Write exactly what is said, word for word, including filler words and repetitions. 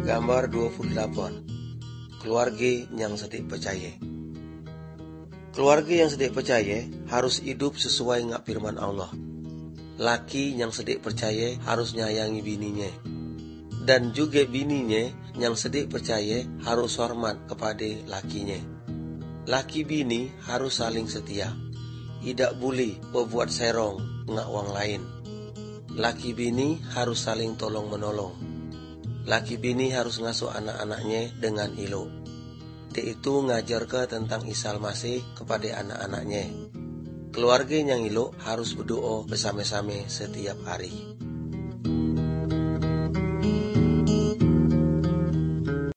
Gambar dua puluh delapan. Keluarga yang sedik percaya. Keluarga yang sedik percaya harus hidup sesuai ngak firman Allah. Laki yang sedik percaya harus nyayangi bininya. Dan juga bininya yang sedik percaya harus hormat kepada lakinya. Laki bini harus saling setia. Tidak boleh berbuat serong ngak wang lain. Laki bini harus saling tolong menolong. Laki bini harus ngasuh anak-anaknya dengan elok. Dia itu ngajar ke tentang Isa Al-Masih kepada anak-anaknya. Keluarga yang elok harus berdoa bersama-sama setiap hari.